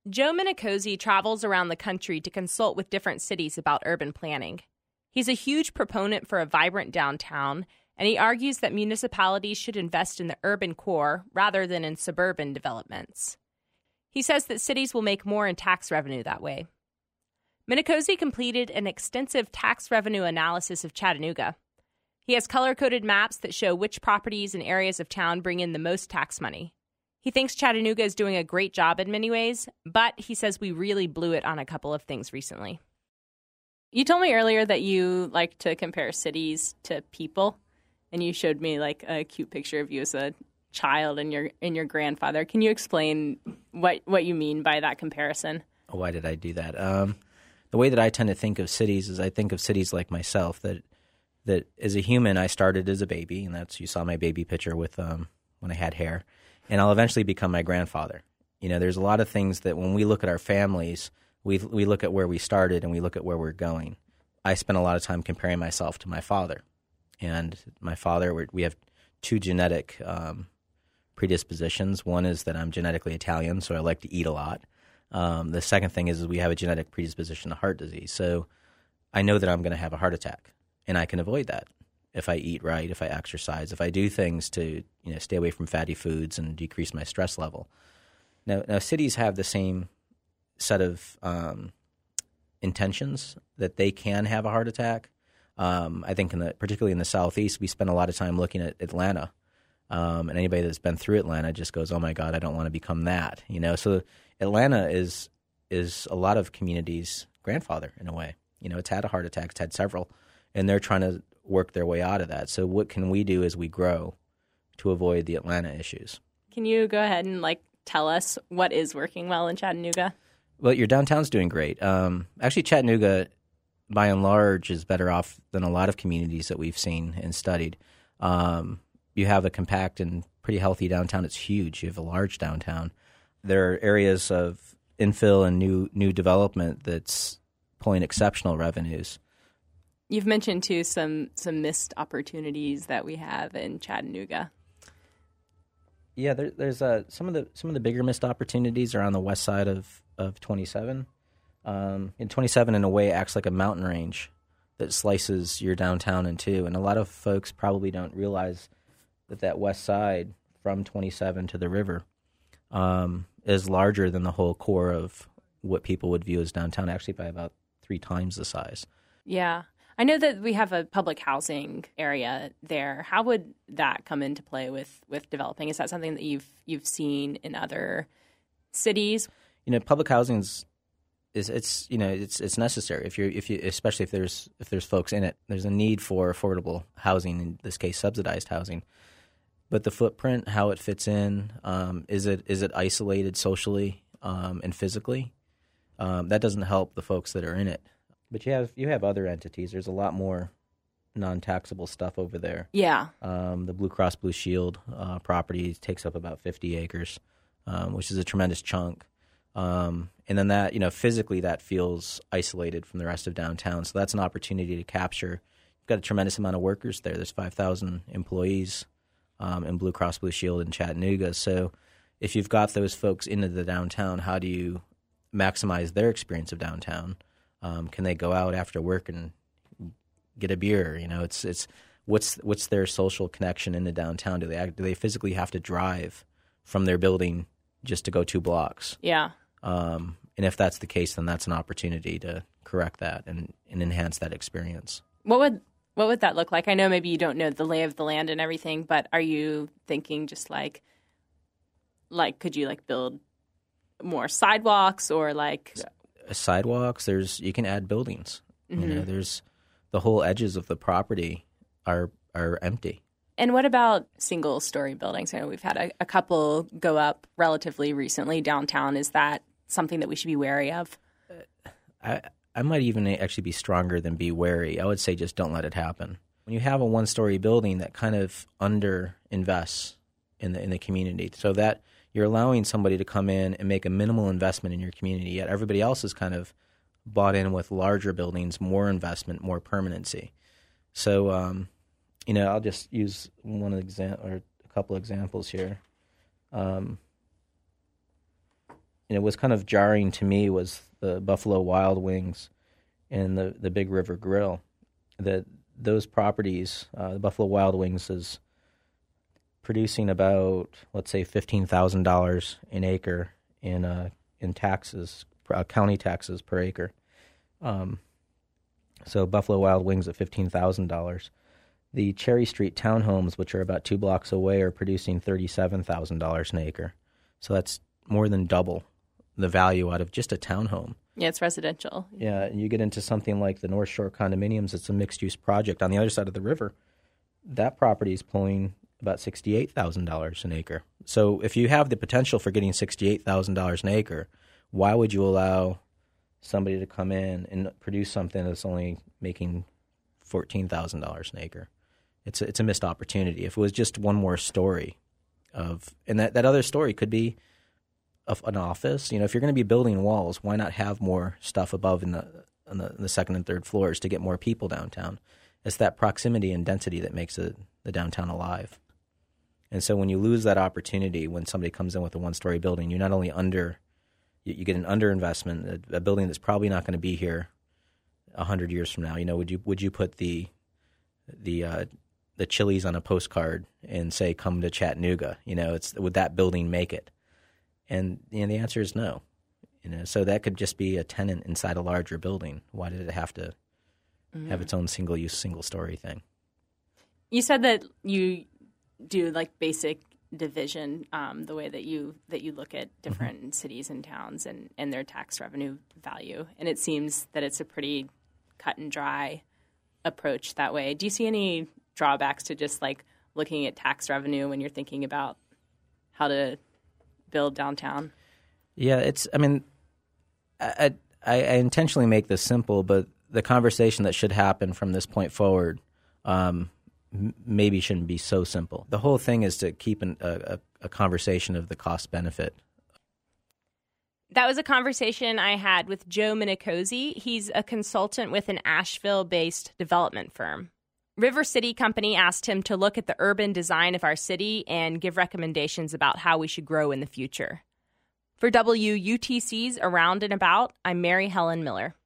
Joe Minicozy travels around the country to consult with different cities about urban planning. He's a huge proponent for a vibrant downtown, and he argues that municipalities should invest in the urban core rather than in suburban developments. He says that cities will make more in tax revenue that way. Minicozy completed an extensive tax revenue analysis of Chattanooga. He has color-coded maps that show which properties and areas of town bring in the most tax money. He thinks Chattanooga is doing a great job in many ways, but he says we really blew it on a couple of things recently. You told me earlier that you like to compare cities to people, and you showed me like a cute picture of you as a child and your grandfather. Can you explain what you mean by that comparison? Why did I do that? The way that I tend to think of cities is I think of cities like myself, that as a human I started as a baby, and you saw my baby picture with when I had hair, and I'll eventually become my grandfather. You know, there's a lot of things that when we look at our families, we look at where we started and we look at where we're going. I spent a lot of time comparing myself to my father. And my father, we have two genetic predispositions. One is that I'm genetically Italian, so I like to eat a lot. The second thing is we have a genetic predisposition to heart disease. So I know that I'm going to have a heart attack, and I can avoid that if I eat right, if I exercise, if I do things to stay away from fatty foods and decrease my stress level. Now cities have the same set of intentions that they can have a heart attack. I think particularly in the Southeast, we spend a lot of time looking at Atlanta. And anybody that's been through Atlanta just goes, oh, my God, I don't want to become that. So Atlanta is a lot of communities' grandfather in a way. It's had a heart attack. It's had several. And they're trying to work their way out of that. So what can we do as we grow to avoid the Atlanta issues? Can you go ahead and tell us what is working well in Chattanooga? Well, your downtown's doing great. Actually, Chattanooga, by and large, is better off than a lot of communities that we've seen and studied. You have a compact and pretty healthy downtown. It's huge. You have a large downtown. There are areas of infill and new development that's pulling exceptional revenues. You've mentioned, too, some missed opportunities that we have in Chattanooga. Yeah, there's some of the bigger missed opportunities are on the west side of 27. And 27, in a way, acts like a mountain range that slices your downtown in two. And a lot of folks probably don't realize that west side from 27 to the river is larger than the whole core of what people would view as downtown, actually by about 3 times the size. Yeah. I know that we have a public housing area there. How would that come into play with developing? Is that something that you've seen in other cities? Public housing it's necessary if you especially if there's folks in it. There's a need for affordable housing, in this case subsidized housing. But the footprint, how it fits in, is it isolated socially and physically? That doesn't help the folks that are in it. But you have other entities. There's a lot more non-taxable stuff over there. Yeah. The Blue Cross Blue Shield property takes up about 50 acres, which is a tremendous chunk. And then that, physically that feels isolated from the rest of downtown. So that's an opportunity to capture. You've got a tremendous amount of workers there. There's 5,000 employees in Blue Cross Blue Shield in Chattanooga. So if you've got those folks into the downtown, how do you maximize their experience of downtown? Can they go out after work and get a beer? It's what's their social connection in the downtown? Do they physically have to drive from their building just to go 2 blocks? Yeah. And if that's the case, then that's an opportunity to correct that and enhance that experience. What would that look like? I know maybe you don't know the lay of the land and everything, but are you thinking just like could you build more sidewalks or sidewalks? You can add buildings. Mm-hmm. There's the whole edges of the property are empty. And what about single-story buildings? I know we've had a couple go up relatively recently downtown. Is that something that we should be wary of? I might even actually be stronger than be wary. I would say just don't let it happen. When you have a one-story building that kind of under-invests in the community, so that you're allowing somebody to come in and make a minimal investment in your community, yet everybody else is kind of bought in with larger buildings, more investment, more permanency. So, I'll just use a couple examples here. it was kind of jarring to me was the Buffalo Wild Wings and the Big River Grill. That those properties, the Buffalo Wild Wings is producing about, let's say, $15,000 an acre in taxes, county taxes per acre. So Buffalo Wild Wings at $15,000. The Cherry Street townhomes, which are about 2 blocks away, are producing $37,000 an acre. So that's more than double the value out of just a townhome. Yeah, it's residential. Yeah, and you get into something like the North Shore condominiums. It's a mixed-use project on the other side of the river. That property is pulling about $68,000 an acre. So if you have the potential for getting $68,000 an acre, why would you allow somebody to come in and produce something that's only making $14,000 an acre? It's a missed opportunity. If it was just one more story and that other story could be an office. If you're going to be building walls, why not have more stuff above in the second and third floors to get more people downtown? It's that proximity and density that makes the downtown alive. And so when you lose that opportunity, when somebody comes in with a one-story building, you're not only you get an underinvestment, a building that's probably not going to be here 100 years from now. Would you put the Chili's on a postcard and say, "Come to Chattanooga"? Would that building make it? And the answer is no. So that could just be a tenant inside a larger building. Why did it have to have its own single-use, single-story thing? You said that you do like basic division, the way that you look at different cities and towns and their tax revenue value, and it seems that it's a pretty cut and dry approach that way. Do you see any drawbacks to just like looking at tax revenue when you're thinking about how to build downtown? Yeah, I intentionally make this simple, but the conversation that should happen from this point forward maybe shouldn't be so simple. The whole thing is to keep a conversation of the cost benefit. That was a conversation I had with Joe Minicozy. He's a consultant with an Asheville-based development firm. River City Company asked him to look at the urban design of our city and give recommendations about how we should grow in the future. For WUTC's Around and About, I'm Mary Helen Miller.